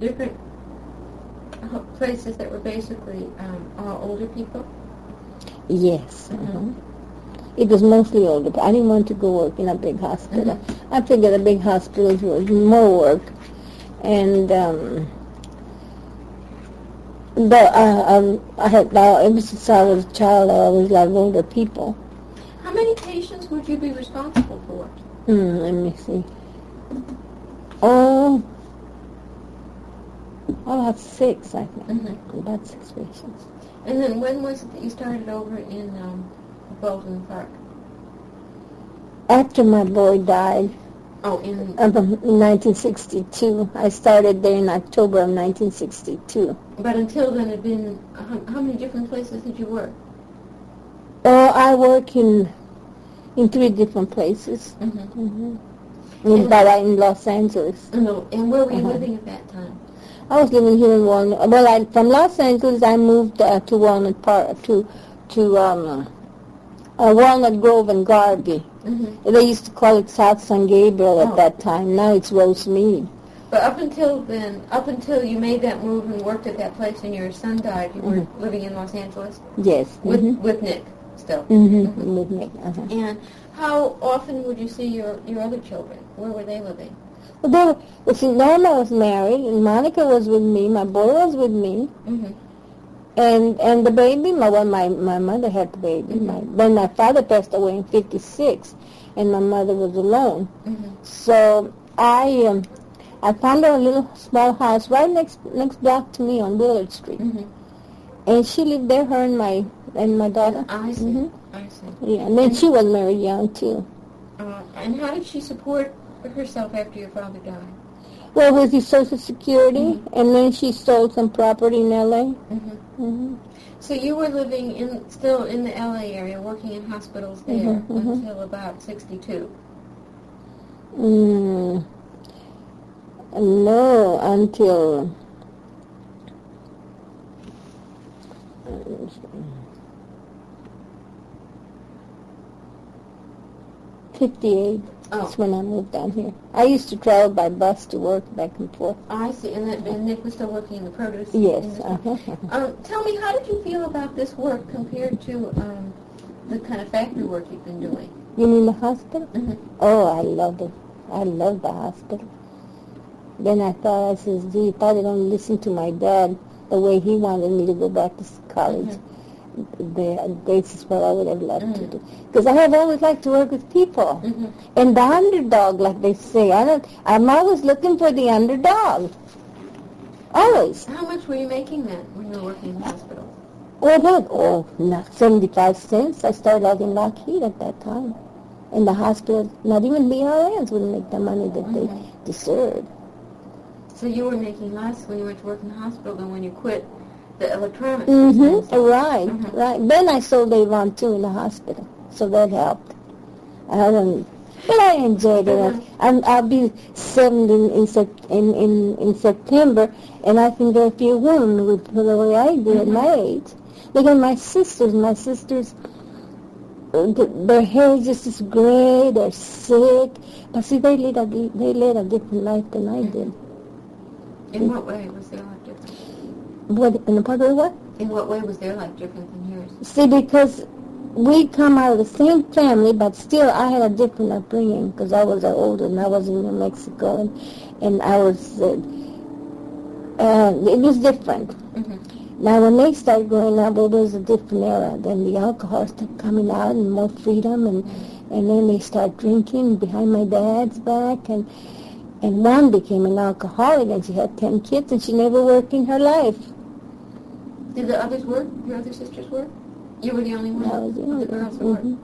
different places that were basically all older people? Yes. It was mostly older. I didn't want to go work in a big hospital. I figured a big hospital was more work. And but I had ever since I was a child, I always loved older people. How many patients would you be responsible for? Let me see. Oh, about 6, I think. About 6 patients. And then when was it that you started over in Baldwin Park? After my boy died. Oh, in 1962. I started there in October of 1962. But until then, it had been how many different places did you work? Oh, I work in 3 different places. In Los Angeles. And where were you living at that time? I was living here in Walnut. Well, from Los Angeles, I moved to Walnut Park, to Walnut Grove and Garvey. They used to call it South San Gabriel at that time. Now it's Rosemead. But up until then, up until you made that move and worked at that place and your son died, you were living in Los Angeles? Yes. With Nick still? With Nick. And how often would you see your other children? Where were they living? Well, Norma was married, and Monica was with me. My boy was with me. And the baby, my mother had the baby. Then my father passed away in 1956, and my mother was alone. So I found her a little small house right next block to me on Willard Street, and she lived there. Her and my daughter. I see. I see. Yeah, and then she was married young too. And how did she support herself after your father died? Well, with his Social Security, and then she sold some property in L.A. So you were living still in the L.A. area, working in hospitals there until about 1962? No, until 1958. That's when I moved down here. I used to travel by bus to work back and forth. I see. And Nick was still working in the produce Yes. industry. Tell me, how did you feel about this work compared to the kind of factory work you've been doing? You mean the hospital? Oh, I loved it. I loved the hospital. Then I said, gee, if I didn't listen to my dad the way he wanted me to go back to college, this is what I would have loved to do. Because I have always liked to work with people. And the underdog, like they say. I'm always looking for the underdog. Always. How much were you making then when you were working in the hospital? Well, not 75 cents. I started out in Lockheed at that time. In the hospital, not even the RNs would make the money that they deserved. So you were making less when you went to work in the hospital than when you quit the electronics. Right. Then I sold Avon too in the hospital, so that helped. But I enjoyed it. I'll be 70 in September, and I think there are few women who would feel the way I do at my age. Look at my sisters, their hair is just as gray, they're sick. But see, they led a different life than I did. In what way was their life different? In the part of what? In what way was their life different than yours? See, because we come out of the same family, but still I had a different upbringing because I was older and I was in New Mexico, and I was, it was different. Now, when they started growing up, it was a different era. Then the alcohol started coming out and more freedom, and then they started drinking behind my dad's back, and one became an alcoholic, and she had 10 kids, and she never worked in her life. Did the others work? Your other sisters work? You were the only one of the girls who worked?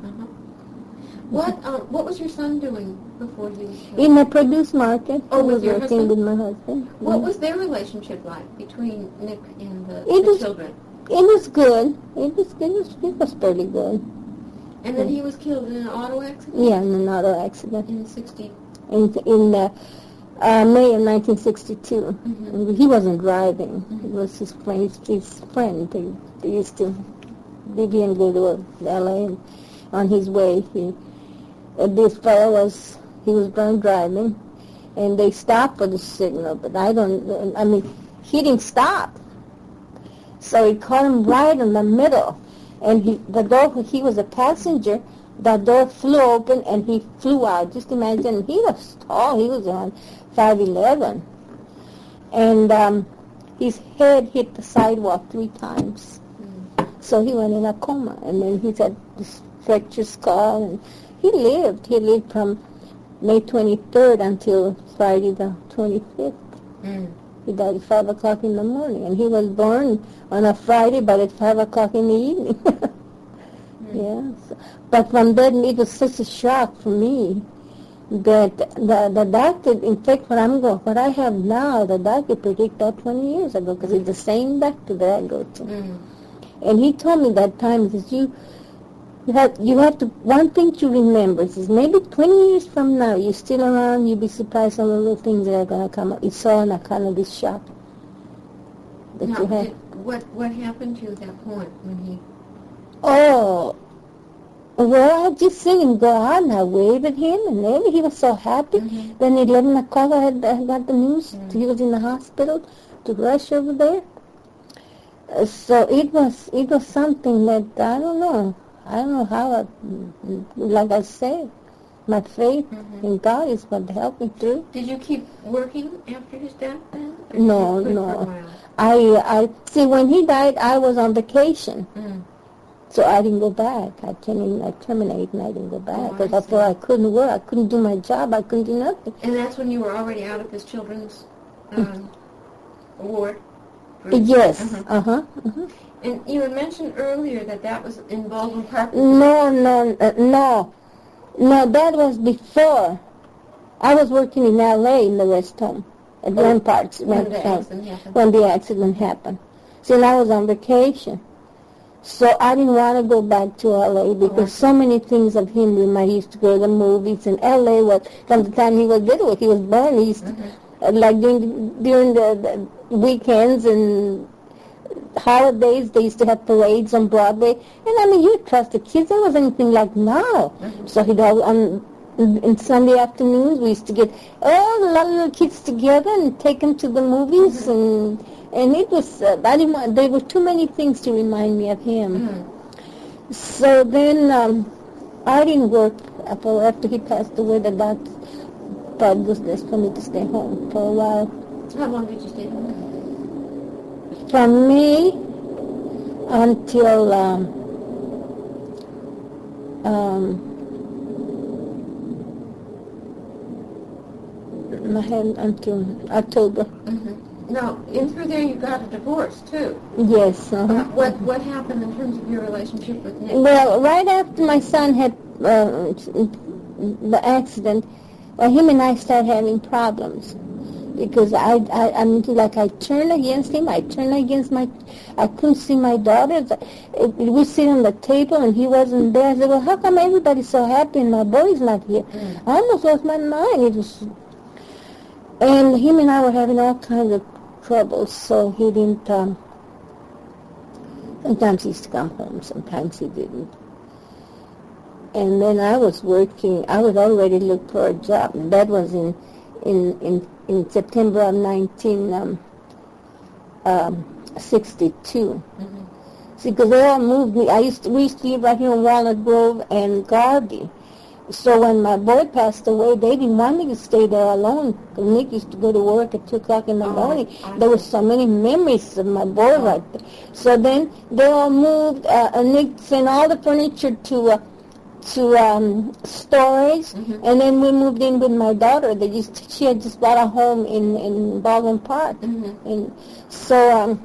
What was your son doing before he was killed? In the produce market. Oh, he was your working husband? with my husband. What was their relationship like between Nick and the children? It was good. It was pretty good. And then he was killed in an auto accident? Yeah, in an auto accident. In 60? In May of 1962. He wasn't driving. It was his friend. They used to leave and go to L.A. and on his way, this fellow was drunk driving, and they stopped for the signal, but he didn't stop. So he caught him right in the middle, and he was a passenger. The door flew open, and he flew out. Just imagine, he was tall. He was around 5'11", and his head hit the sidewalk 3 times. So he went in a coma, and then he had this fractured skull, and he lived. He lived from May 23rd until Friday the 25th. He died at 5 o'clock in the morning, and he was born on a Friday, but at 5 o'clock in the evening. Yes. But from then, it was such a shock for me that the doctor, in fact, what I have now, the doctor predicted that 20 years ago, because it's the same doctor that I go to. And he told me that time, he says, you have to, one thing to remember is maybe 20 years from now, you're still around, you'll be surprised on the little things that are going to come up. It's all in a kind of this shock that you have. What happened to you at that point when he... Oh, well, I just seen him go out, and I waved at him, and he was so happy. Then at 11 o'clock, I got the news. He was in the hospital to rush over there. So it was something that, I don't know how, like I said, my faith in God is what helped me through. Did you keep working after his death then? No. I see, when he died, I was on vacation. So I didn't go back. I terminated, and I didn't go back. Because I thought I couldn't work. I couldn't do my job. I couldn't do nothing. And that's when you were already out of this children's ward? Yes. And you had mentioned earlier that was in Baldwin Park? No, that was before. I was working in L.A. in the rest home at Ramparts when the accident happened. So I was on vacation. So I didn't want to go back to L.A. because so many things of him. I used to go to the movies, and L.A. was, from the time he was little, he was born, he used to, like during the weekends and holidays, they used to have parades on Broadway. And you trust the kids. There wasn't anything like now. So he'd in Sunday afternoons, we used to get all the little kids together and take them to the movies, and it was, there were too many things to remind me of him. So then I didn't work after he passed away. The doctor thought it was best for me to stay home for a while. How long did you stay home? From May until until October. Now, in through there, you got a divorce too. Yes. What happened in terms of your relationship with Nick? Well, right after my son had the accident, him and I started having problems because I turned against him. I turned against I couldn't see my daughters. We sit on the table and he wasn't there. I said, well, how come everybody's so happy and my boy's not here? I almost lost my mind. And him and I were having all kinds of troubles, so he didn't, sometimes he used to come home, sometimes he didn't. And then I was working, I was already looking for a job. That was in September of 1962. See, because they all moved me. We used to live right here in Walnut Grove and Garvey. So when my boy passed away, they didn't want me to stay there alone. Nick used to go to work at 2 o'clock in the morning. There were so many memories of my boy right there. So then they all moved. Nick sent all the furniture to storage, and then we moved in with my daughter. She had just bought a home in Baldwin Park. And so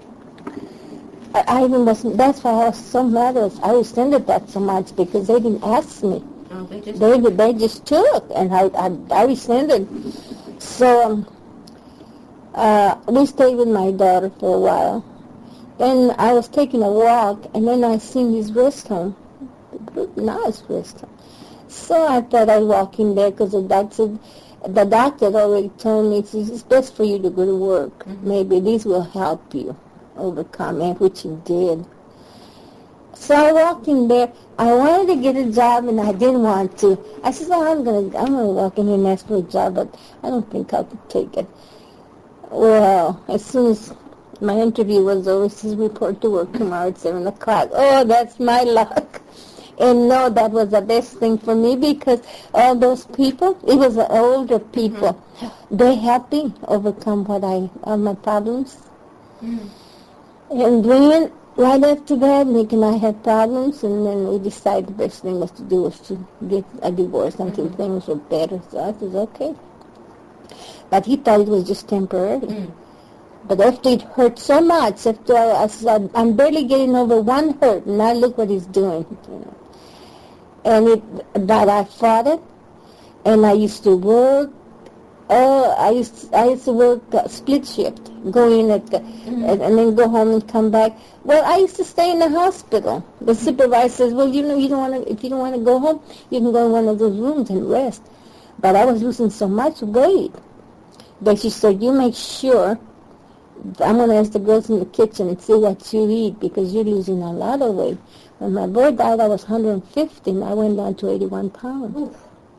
I even wasn't. That's why I was so mad. I resented that so much because they didn't ask me. They just took, and I resented. So we stayed with my daughter for a while. Then I was taking a walk, and then I seen this rest home, nice rest home. So I thought I'd walk in there because the doctor had already told me it's best for you to go to work. Maybe this will help you overcome, and which it did. So I walked in there. I wanted to get a job, and I didn't want to. I said, "Oh, I'm gonna walk in here and ask for a job, but I don't think I could take it." Well, as soon as my interview was over, it says report to work tomorrow at 7 o'clock. Oh, that's my luck. And no, that was the best thing for me because all those people, it was the older people, they helped me overcome all my problems. And then right after that, Nick and I had problems, and then we decided the best thing was to do was to get a divorce until things were better. So I said, okay. But he thought it was just temporary. But after it hurt so much, after I said, I'm barely getting over one hurt, and now look what he's doing. You know. But I fought it, and I used to work. I used to work split shift, go in and then go home and come back. Well, I used to stay in the hospital. The supervisor says, well, you know, if you don't want to go home, you can go in one of those rooms and rest. But I was losing so much weight that she said, you make sure. I'm going to ask the girls in the kitchen and see what you eat because you're losing a lot of weight. When my boy died, I was 150, and I went down to 81 pounds. Oof.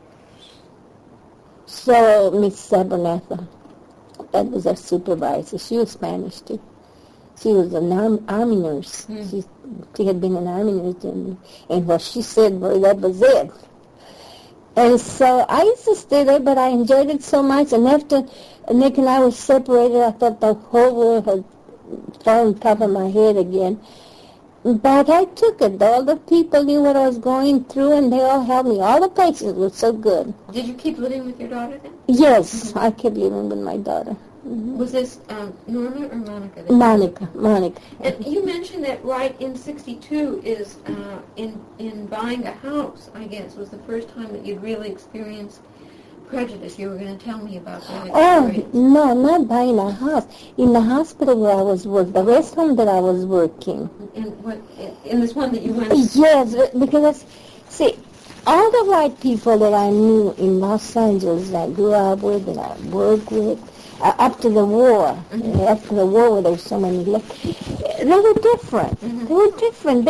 So Miss Sabernatha, that was our supervisor. She was Spanish, too. She was an army nurse. She had been an army nurse, and what she said, well, that was it. And so I used to stay there, but I enjoyed it so much. And after Nick and I were separated, I thought the whole world had fallen on top of my head again. But I took it. All the people knew what I was going through, and they all helped me. All the patients were so good. Did you keep living with your daughter then? Yes, I kept living with my daughter. Was this Norma or Monica? Monica. And you mentioned that right in 62 is in buying a house, I guess, was the first time that you'd really experienced prejudice. You were going to tell me about that experience. Oh, no, not buying a house. In the hospital where I was working, the rest home that I was working. In this one that you went? Yes, because, see, all the white people that I knew in Los Angeles that I grew up with and I worked with, up to the war, after the war where there were so many left, they were different. They were different.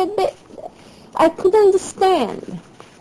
I couldn't understand.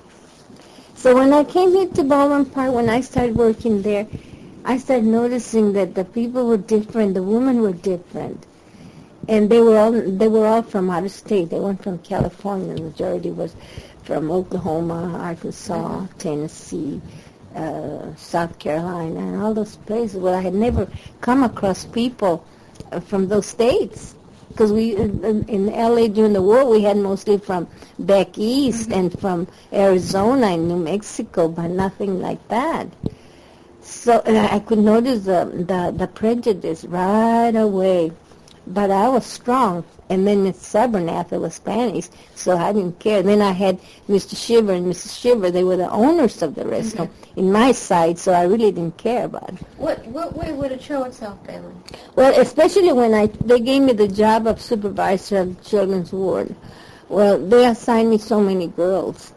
So when I came here to Baldwin Park, when I started working there, I started noticing that the people were different, the women were different. And they were all from out of state. They weren't from California. The majority was from Oklahoma, Arkansas, Tennessee, South Carolina, and all those places where I had never come across people from those states. Because we, in L.A. during the war, we had mostly from back east and from Arizona and New Mexico, but nothing like that. So I could notice the prejudice right away. But I was strong. And then Miss Sabernatha was Spanish, so I didn't care. Then I had Mr. Shiver and Mrs. Shiver. They were the owners of the restaurant in my side, so I really didn't care about it. What way would it show itself, Bailey? Well, especially when they gave me the job of supervisor of the children's ward. Well, they assigned me so many girls.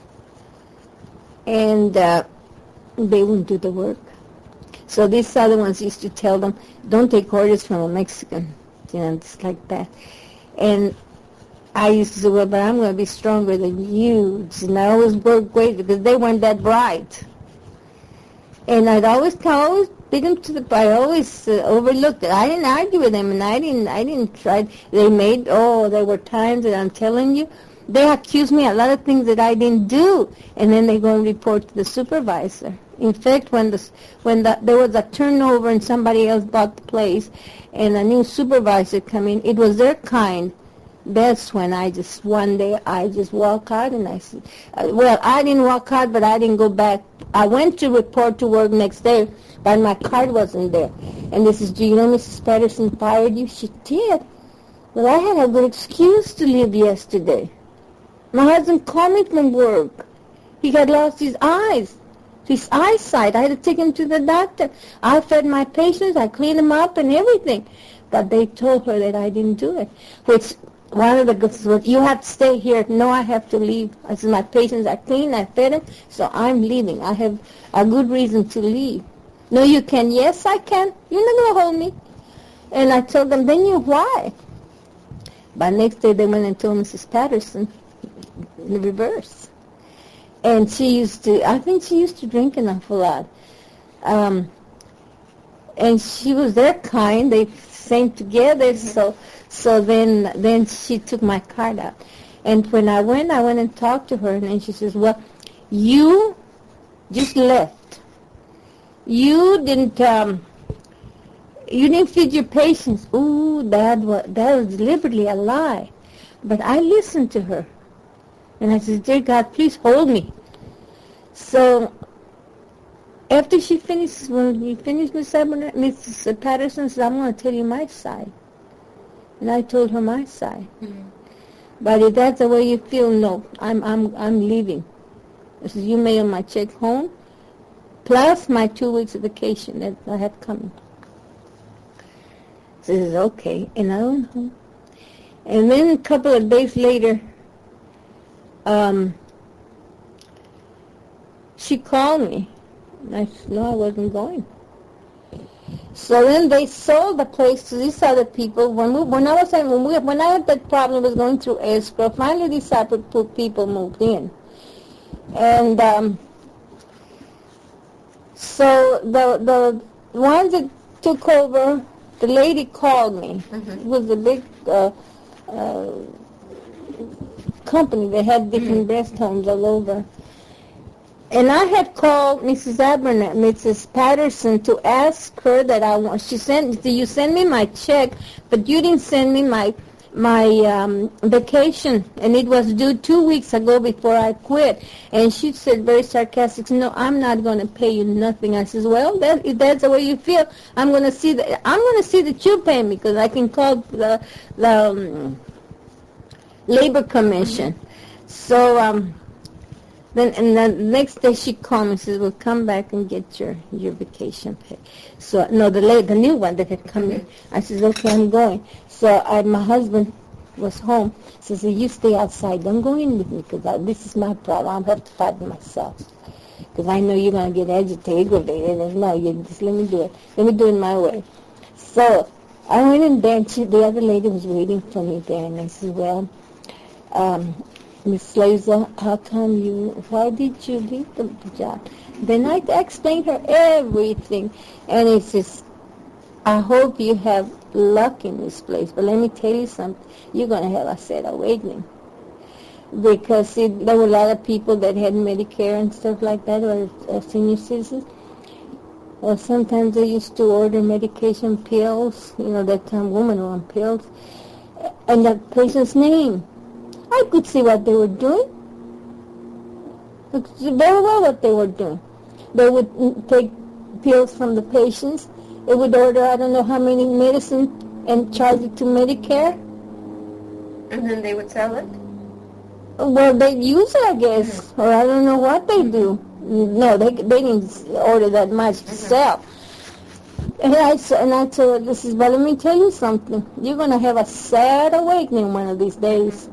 And they wouldn't do the work. So these other ones used to tell them, don't take orders from a Mexican. You know, just like that. And I used to say, well, but I'm going to be stronger than you. And I always worked great because they weren't that bright. And I'd always beat them to the, I always overlooked it. I didn't argue with them, and I didn't try. There were times that I'm telling you, they accused me of a lot of things that I didn't do. And then they go and report to the supervisor. In fact, when there was a turnover and somebody else bought the place and a new supervisor come in, it was their kind. That's when one day I just walked out and I said, well, I didn't walk out, but I didn't go back. I went to report to work next day, but my card wasn't there. And this is, do you know Mrs. Patterson fired you? She did. Well, I had a good excuse to leave yesterday. My husband called me from work. He had lost his eyes. His eyesight. I had to take him to the doctor. I fed my patients. I cleaned them up and everything. But they told her that I didn't do it. Which one of the girls said, you have to stay here. No, I have to leave. I said, my patients are clean. I fed them. So I'm leaving. I have a good reason to leave. No, you can. Yes, I can. You're not going to hold me. And I told them, then why? But next day they went and told Mrs. Patterson the reverse. And I think she used to drink an awful lot. And she was that kind. They sang together. So then she took my card out. And when I went and talked to her, and then she says, well, you just left. You didn't feed your patients. Ooh, that was deliberately a lie. But I listened to her. And I said, dear God, please hold me. So after she finishes, when you finish, Mrs. Patterson said, I'm going to tell you my side. And I told her my side. Mm-hmm. But if that's the way you feel, no, I'm leaving. I said, you mail my check home, plus my 2 weeks of vacation that I had coming. So I said, okay. And I went home. And then a couple of days later, she called me. And I said, no, I wasn't going. So then they sold the place to these other people. When I had that problem was going through escrow, finally these other people moved in. And so the ones that took over, the lady called me. Mm-hmm. It was a big company. They had different rest homes all over. And I had called Mrs. Patterson, to ask her that she said, you send me my check, but you didn't send me my vacation, and it was due 2 weeks ago before I quit. And she said very sarcastic, no, I'm not going to pay you nothing. I says, well, if that's the way you feel, I'm going to see that you pay me, because I can call the Labor Commission. So then the next day she called me and says, well, come back and get your vacation pay. So, no, the new one that had come in. I says, okay, I'm going. So my husband was home. He says, you stay outside. Don't go in with me, because this is my problem. I'll have to fight it myself. Because I know you're going to get aggravated. And no, you just let me do it. Let me do it my way. So I went in there, and the other lady was waiting for me there. And I said, well, Miss Slazer, why did you leave the job? Then I explained her everything. And he says, I hope you have luck in this place, but let me tell you something. You're going to have a sad awakening. Because there were a lot of people that had Medicare and stuff like that, or senior citizens. Well, sometimes they used to order medication pills, that time women were on pills, and the patient's name. I could see what they were doing. I could see very well what they were doing. They would take pills from the patients. They would order I don't know how many medicine and charge it to Medicare. And then they would sell it? Well, they'd use it, I guess. Mm-hmm. Or I don't know what they do. No, they didn't order that much to sell. And I told her, this is, but let me tell you something. You're going to have a sad awakening one of these days.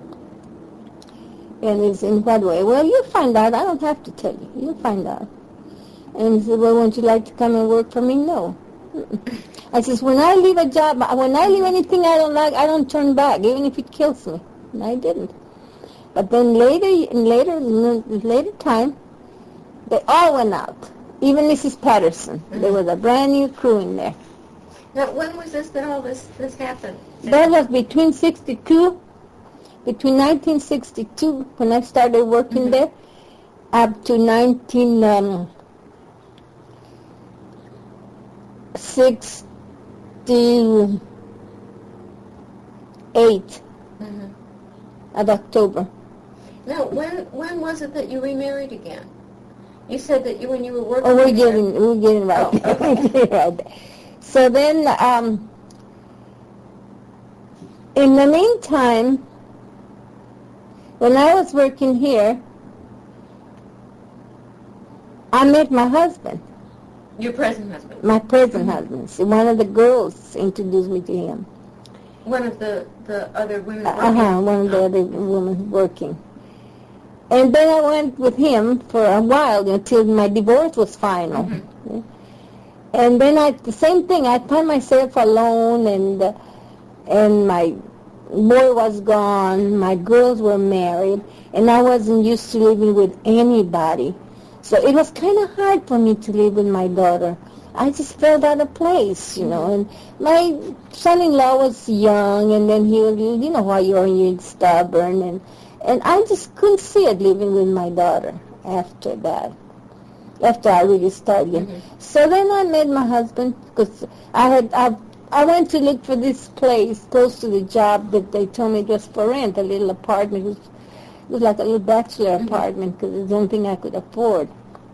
And it's in what way? Well, you'll find out. I don't have to tell you. You'll find out. And he said, well, won't you like to come and work for me? No. I says, when I leave a job, when I leave anything I don't like, I don't turn back, even if it kills me. And I didn't. But then later time, they all went out. Even Mrs. Patterson. Mm-hmm. There was a brand new crew in there. Now, when was this that all this happened? That was between 1962, when I started working mm-hmm. there, up to 1968 mm-hmm. of October. Now, when was it that you remarried again? You said that when you were working. Oh, we're getting right. Oh, okay. Right. So then, in the meantime, when I was working here, I met my husband. Your present husband? My present husband. See, one of the girls introduced me to him. One of the other women working? One of the other women working. And then I went with him for a while until my divorce was final. Mm-hmm. And then the same thing, I found myself alone, and my boy was gone, my girls were married, and I wasn't used to living with anybody. So it was kind of hard for me to live with my daughter. I just felt out of place, you know. And my son-in-law was young, and then he was, you know how you are, you're stubborn, and I just couldn't see it living with my daughter after that, after I really started. So then I met my husband, because I went to look for this place close to the job that they told me it was for rent, a little apartment. It was like a little bachelor apartment, because it's the only thing I could afford.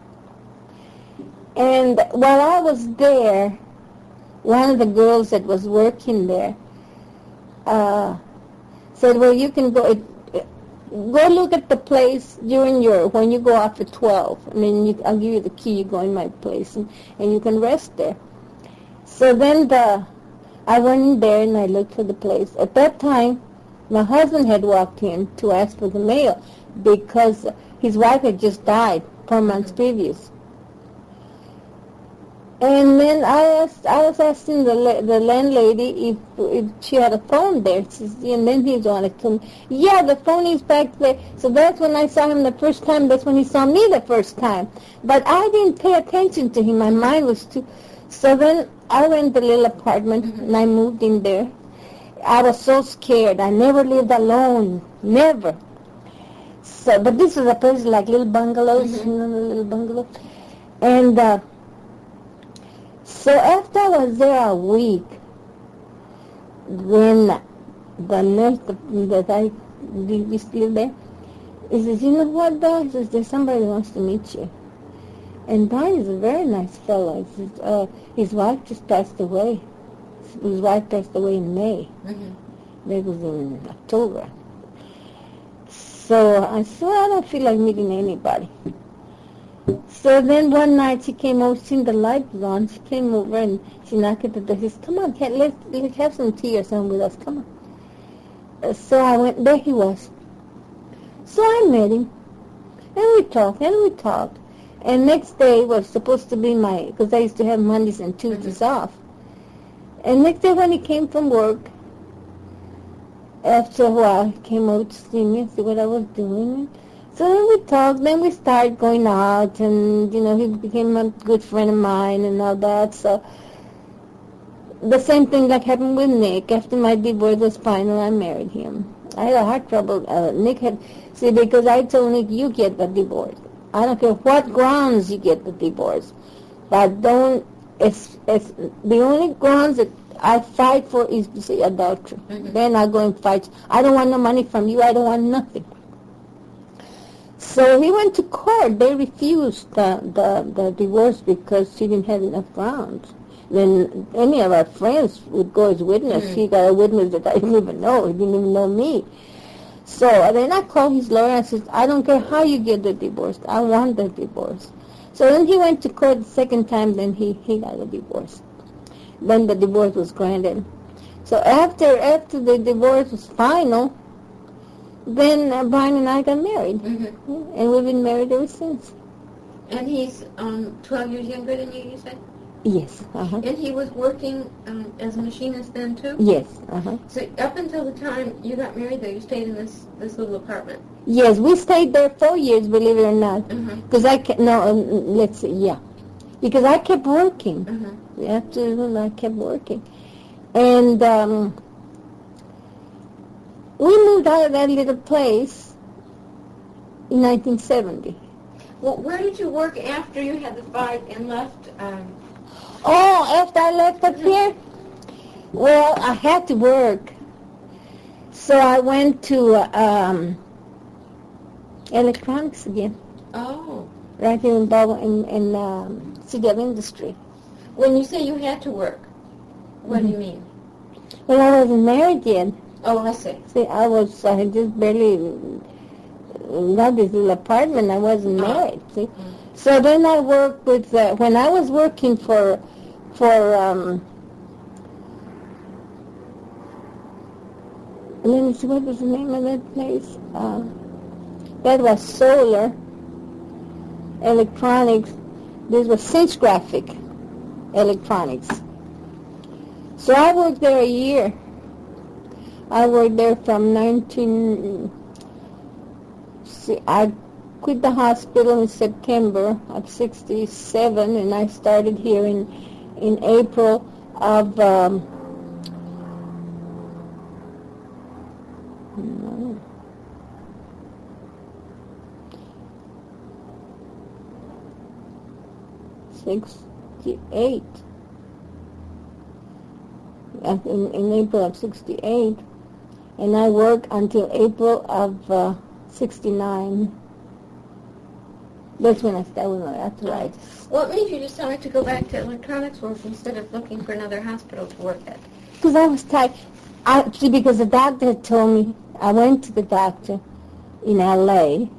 And while I was there, one of the girls that was working there said, well, you can go look at the place when you go after 12. And then I'll give you the key, you go in my place, and you can rest there. So then I went in there and I looked for the place. At that time, my husband had walked in to ask for the mail because his wife had just died 4 months previous. And then I was asking the landlady if she had a phone there. And then he wanted to, yeah, the phone is back there. So that's when I saw him the first time. That's when he saw me the first time. But I didn't pay attention to him. My mind was too... So then I went to the little apartment, and I moved in there. I was so scared. I never lived alone. Never. So, but this was a place like little bungalows, you know, little bungalows. And... So after I was there a week, then the nurse that I used to live there, he says, you know what, Doc? He says, there's somebody who wants to meet you. And Don is a very nice fellow. He says, his wife just passed away. His wife passed away in May. That was in October. So I said, well, I don't feel like meeting anybody. So then one night she came over, seen the light was on. She came over and she knocked at the door. She says, come on, let's have some tea or something with us. Come on. So I went, there he was. So I met him. And we talked. And next day was supposed to be because I used to have Mondays and Tuesdays off. And next day when he came from work, after a while, he came over to see me and see what I was doing. So then we talked, then we started going out, and, you know, he became a good friend of mine and all that. So the same thing that happened with Nick. After my divorce was final, I married him. I had a heart trouble. Nick had, because I told Nick, you get the divorce. I don't care what grounds you get the divorce. But it's the only grounds that I fight for is to say adultery. Then I go and fight. I don't want no money from you. I don't want nothing. So he went to court. They refused the divorce because she didn't have enough grounds. Then any of our friends would go as witness. He got a witness that I didn't even know. He didn't even know me. So then I called his lawyer and said, I don't care how you get the divorce. I want the divorce. So then he went to court the second time. Then he got a divorce. Then the divorce was granted. So after the divorce was final, then Brian and I got married, and we've been married ever since. And he's 12 years younger than you said? Yes. And he was working as a machinist then, too? Yes. So up until the time you got married, though, you stayed in this little apartment? Yes, we stayed there 4 years, believe it or not. Because because I kept working. Absolutely, I kept working. And... we moved out of that little place in 1970. Well, where did you work after you had the fight and left? After I left up here? Well, I had to work. So I went to electronics again. Oh. Right here in City of Industry. When you say you had to work, what do you mean? Well, I wasn't married yet. Oh, I see. I had just barely got this little apartment. I wasn't married, see. So then I worked with, when I was working for let me see, what was the name of that place? That was Solar Electronics. This was Cinch Graphic Electronics. So I worked there a year. I worked there from I quit the hospital in September of 67, and I started here in April of 68. In April of 68, and I worked until April of 69. That's when I started with my arthritis. What made you decide to go back to electronics work instead of looking for another hospital to work at? Because I was tired. Because the doctor had told me, I went to the doctor in L.A.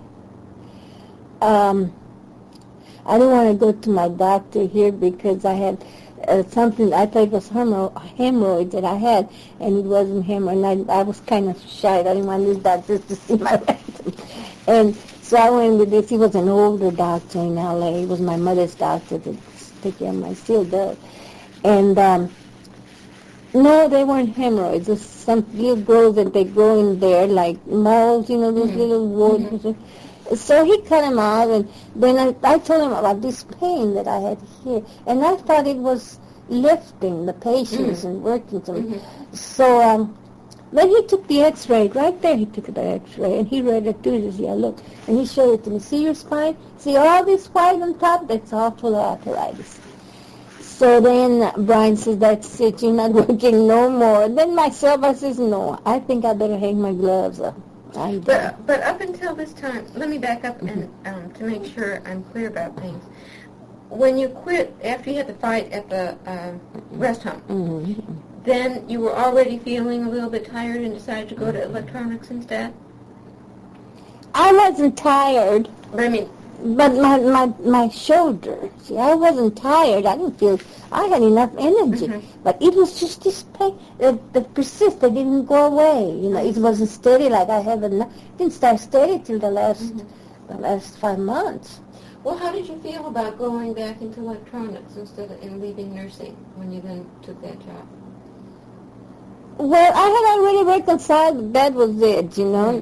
I didn't want to go to my doctor here because I had something, I thought it was hemorrhoid that I had, and it wasn't hemorrhoid, and I was kind of shy. I didn't want these doctors to see my rectum. And so I went with this. He was an older doctor in L.A. He was my mother's doctor that took care of my, still does. And no, they weren't hemorrhoids. It was some little growths that they grow in there, like moles, those little warts. Mm-hmm. So he cut them out, and then I told him about this pain that I had here, and I thought it was lifting the patients and working to me. Mm-hmm. So then he took the X-ray right there. He took the X-ray, and he read it too. He said, "Look," and he showed it to me. "See your spine? See all this white on top? That's all full of arthritis." So then Brian says, "That's it. You're not working no more." And then myself, I says, "No, I think I better hang my gloves up." But up until this time, let me back up and to make sure I'm clear about things. When you quit after you had the fight at the rest home, then you were already feeling a little bit tired and decided to go to electronics instead? I wasn't tired. But I mean, but my shoulder. See, I wasn't tired. I didn't feel. I had enough energy, but it was just this pain that persisted. It didn't go away. It wasn't steady like I had. It didn't start steady till the last 5 months. Well, how did you feel about going back into electronics instead of leaving nursing when you then took that job? Well, I had already reconciled. That was it.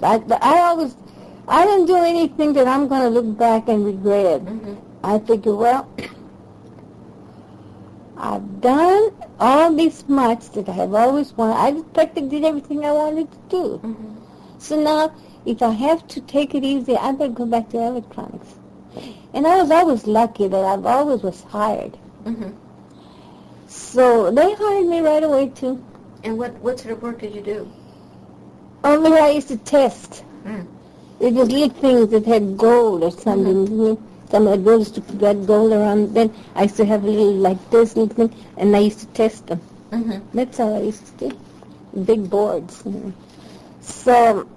I didn't do anything that I'm going to look back and regret. I figured, well, I've done all this much that I have always wanted. I practically did everything I wanted to do. So now, if I have to take it easy, I better go back to electronics. And I was always lucky that I've always was hired. So they hired me right away, too. And what sort of work did you do? Only I used to test. It was little things that had gold or something. Some of the girls got gold around. Then I used to have a little like this little thing, and I used to test them. That's all I used to do. Big boards. So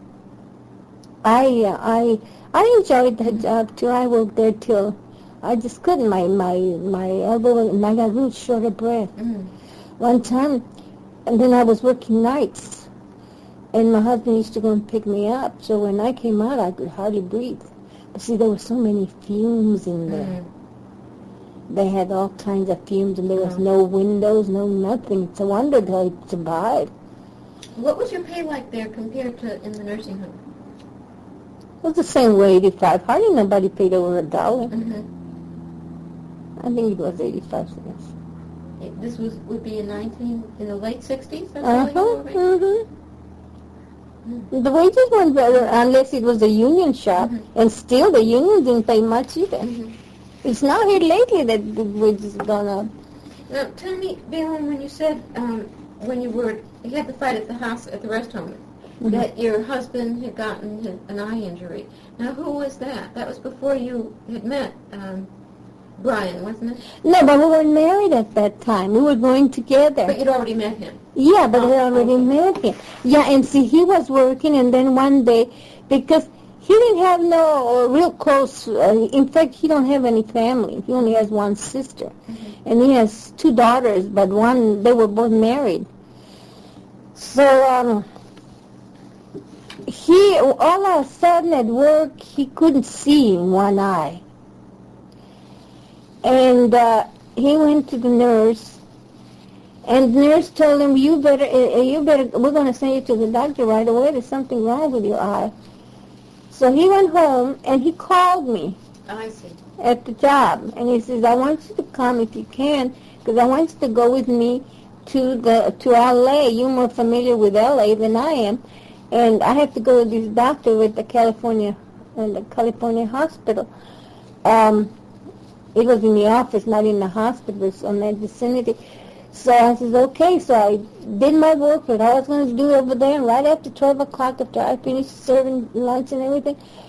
I enjoyed that job too. I worked there till I just couldn't. My elbow, and I got real short of breath. One time, and then I was working nights. And my husband used to go and pick me up. So when I came out, I could hardly breathe. But see, there were so many fumes in there. They had all kinds of fumes, and there was no windows, no nothing. It's a wonder that I survived. What was your pay like there compared to in the nursing home? It was the same way, 85. Hardly nobody paid over $1. I think it was 85 cents. This would be in the late 60s? The wages weren't better unless it was a union shop, and still the union didn't pay much either. It's now here lately that the wages have gone up. Now, tell me, Belen, when you said when you had the fight at the house at the rest home, that your husband had gotten an eye injury. Now, who was that? That was before you had met Brian, wasn't it? No, but we were married at that time. We were going together. But you'd already met him? Yeah, but I already met him. Yeah, and see, he was working, and then one day, because he didn't have no real close, in fact, he don't have any family. He only has one sister. And he has 2 daughters, but they were both married. So, he, all of a sudden at work, he couldn't see in one eye. And he went to the nurse, And the nurse told him, you better, we're going to send you to the doctor right away. There's something wrong with your eye. So he went home, and he called me. I see. At the job. And he says, I want you to come if you can, because I want you to go with me to L.A. You're more familiar with L.A. than I am. And I have to go to this doctor at the California hospital. It was in the office, not in the hospital. It was on that vicinity. So I said, okay. So I did my work, what I was going to do over there. And right after 12 o'clock, after I finished serving lunch and everything,